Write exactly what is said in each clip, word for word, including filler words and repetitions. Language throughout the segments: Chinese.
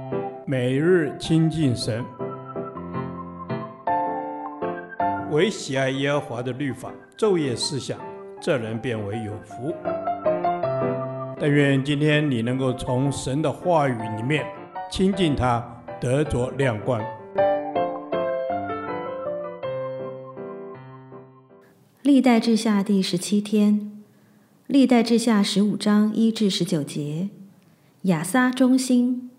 每日亲近神，唯喜爱耶和华的律法，昼夜思想，这人变为有福。但愿今天你能够从神的话语里面亲近他，得着亮光。 历代志下第十七天，历代志下十五章一至十九节，亚撒忠心。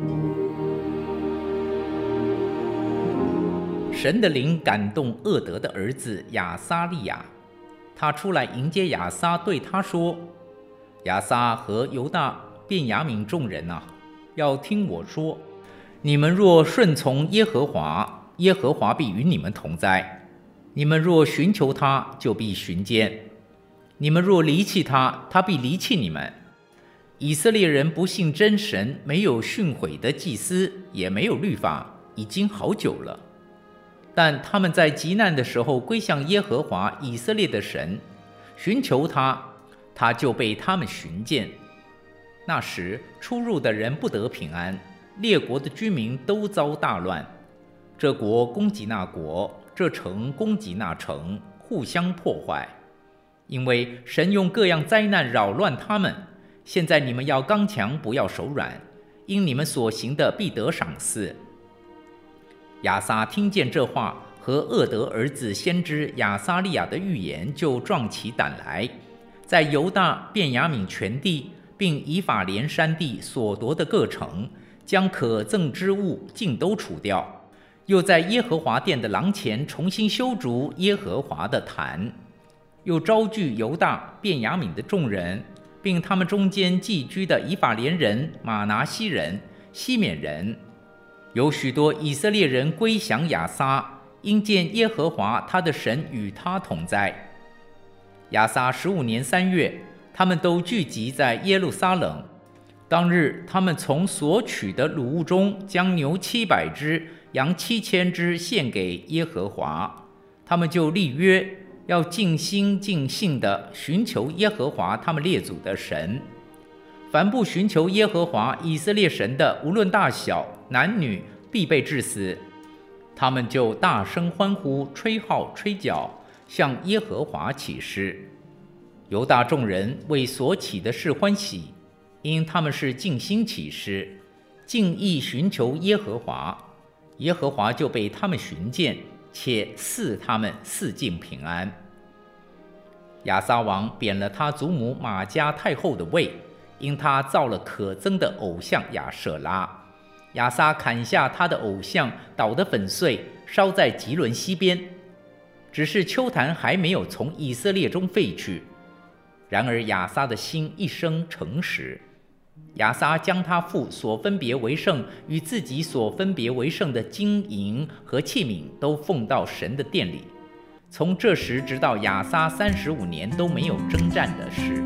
神的灵感动俄德的儿子亚撒利雅，他出来迎接亚撒，对他说：亚撒和犹大、便雅悯众人啊，要听我说，你们若顺从耶和华，耶和华必与你们同在；你们若寻求他，就必寻见；你们若离弃他，他必离弃你们。以色列人不信真神，没有训诲的祭司，也没有律法，已经好久了。但他们在极难的时候归向耶和华以色列的神，寻求他，他就被他们寻见。那时出入的人不得平安，列国的居民都遭大乱，这国攻击那国，这城攻击那城，互相破坏。因为神用各样灾难扰乱他们，现在你们要刚强，不要手软，因你们所行的必得赏赐。亚撒听见这话和俄德儿子先知亚撒利雅的预言，就壮起胆来，在犹大、便雅悯全地，并以法莲山地所夺的各城，将可憎之物尽都除掉，又在耶和华殿的廊前重新修筑耶和华的坛，又招聚犹大、便雅悯的众人，并他们中间寄居的以法莲人、玛拿西人、西缅人。有许多以色列人归降亚撒，因见耶和华他的神与他同在。亚撒十五年三月，他们都聚集在耶路撒冷。当日，他们从所取的掳物中，将牛七百只、羊七千只献给耶和华。他们就立约，要尽心尽性地寻求耶和华他们列祖的神。凡不寻求耶和华以色列神的，无论大小男女，必被治死。他们就大声欢呼，吹号吹角，向耶和华起誓。犹大众人为所起的事欢喜，因他们是尽心起誓，尽意寻求耶和华，耶和华就被他们寻见，且赐他们四境平安。亚撒王贬了他祖母玛迦太后的位，因他造了可憎的偶像亚舍拉。亚撒砍下他的偶像，捣得粉碎，烧在吉伦西边。只是丘坛还没有从以色列中废去。然而亚撒的心一生诚实。亚撒将他父所分别为圣与自己所分别为圣的金银和器皿都奉到神的殿里。从这时直到亚撒三十五年都没有征战的事。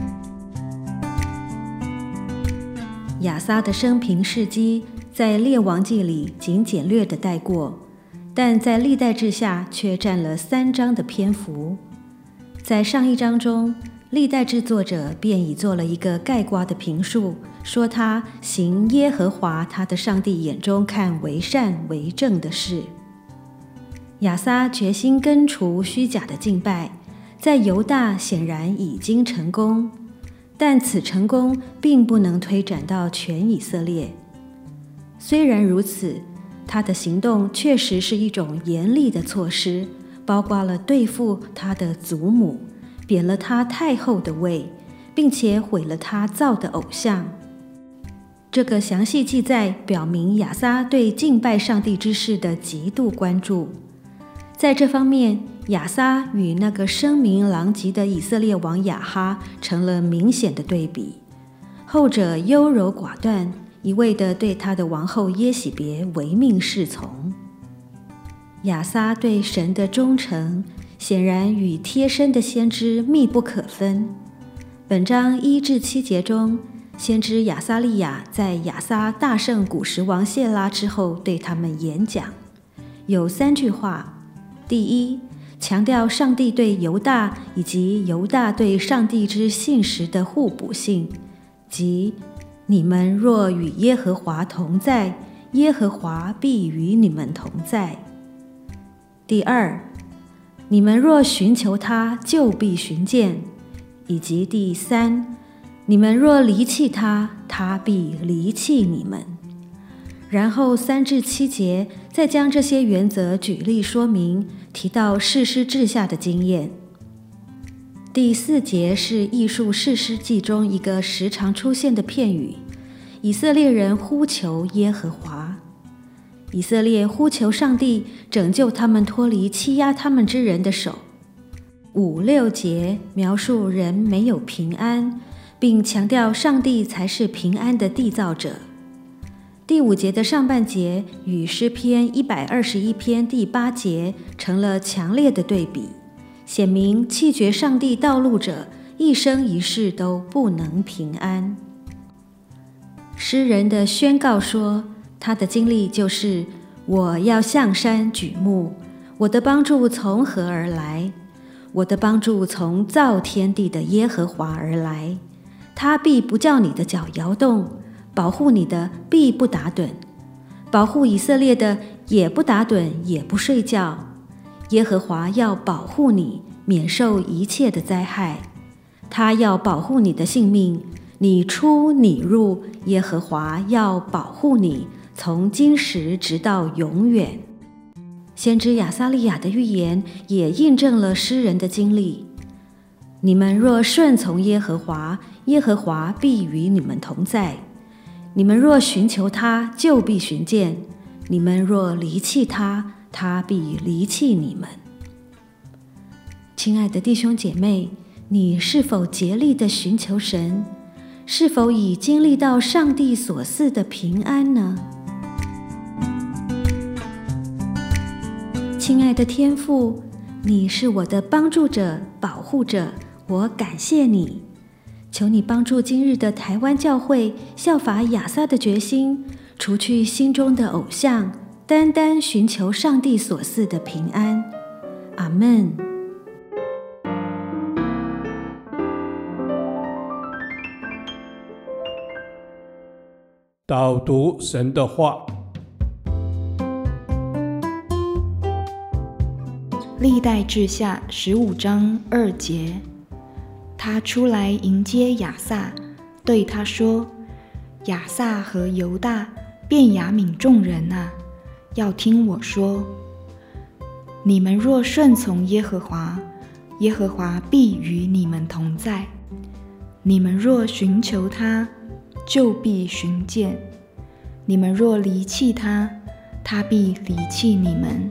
亚撒的生平事迹在列王记里仅简略地带过，但在历代志下却占了三章的篇幅。在上一章中，历代志作者便已做了一个概括的评述，说他行耶和华他的上帝眼中看为善为正的事。亚撒决心根除虚假的敬拜，在犹大显然已经成功，但此成功并不能推展到全以色列。虽然如此，他的行动确实是一种严厉的措施，包括了对付他的祖母，贬了他太后的位，并且毁了他造的偶像。这个详细记载表明亚撒对敬拜上帝之事的极度关注。在这方面，亚撒与那个声名狼藉的以色列王亚哈成了明显的对比。后者优柔寡断，一味地对他的王后耶洗别唯命是从。亚撒对神的忠诚显然与贴身的先知密不可分。本章一至七节中，先知亚撒利雅在亚撒大胜古时王谢拉之后对他们演讲，有三句话。第一，强调上帝对犹大以及犹大对上帝之信实的互补性，即你们若与耶和华同在，耶和华必与你们同在。第二，你们若寻求他，就必寻见。以及第三，你们若离弃他，他必离弃你们。然后三至七节再将这些原则举例说明，提到士师治下的经验。第四节是艺术士师记中一个时常出现的片语，以色列人呼求耶和华。以色列呼求上帝拯救他们脱离欺压他们之人的手。五六节描述人没有平安，并强调上帝才是平安的缔造者。第五节的上半节与诗篇一百二十一篇第八节成了强烈的对比，显明弃绝上帝道路者一生一世都不能平安。诗人的宣告说，他的经历就是我要向山举目，我的帮助从何而来？我的帮助从造天地的耶和华而来，他必不叫你的脚摇动，保护你的必不打盹，保护以色列的也不打盹也不睡觉。耶和华要保护你，免受一切的灾害，他要保护你的性命，你出你入，耶和华要保护你，从今时直到永远。先知亚撒利雅的预言也印证了诗人的经历。你们若顺从耶和华，耶和华必与你们同在。你们若寻求他，就必寻见；你们若离弃他，他必离弃你们。亲爱的弟兄姐妹，你是否竭力地寻求神？是否已经历到上帝所赐的平安呢？亲爱的天父，你是我的帮助者、保护者，我感谢你。求你帮助今日的台湾教会效法亚撒的决心，除去心中的偶像，单单寻求上帝所赐的平安。阿们。 导读神的话。 历代志下十五章二节，他出来迎接亚撒，对他说：亚撒和犹大、便雅悯众人啊，要听我说。你们若顺从耶和华，耶和华必与你们同在；你们若寻求他，就必寻见；你们若离弃他，他必离弃你们。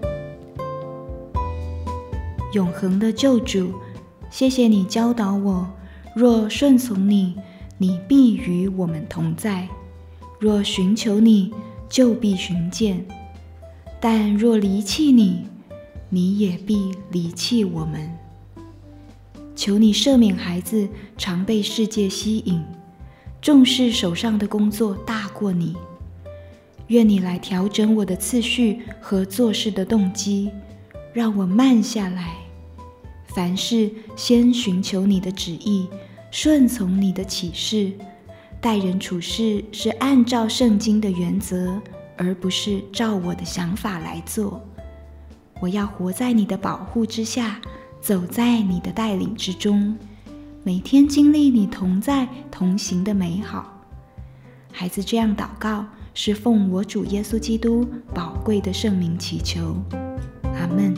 永恒的救主，谢谢你教导我，若顺从你，你必与我们同在；若寻求你，就必寻见；但若离弃你，你也必离弃我们。求你赦免孩子常被世界吸引，重视手上的工作大过你。愿你来调整我的次序和做事的动机，让我慢下来，凡事先寻求你的旨意，顺从你的启示，待人处事是按照圣经的原则，而不是照我的想法来做。我要活在你的保护之下，走在你的带领之中，每天经历你同在同行的美好。孩子这样祷告，是奉我主耶稣基督宝贵的圣名祈求，阿们。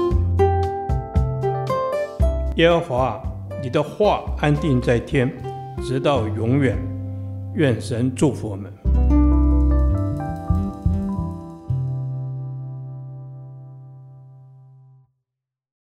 耶和华，你的话安定在天，直到永远。愿神祝福我们。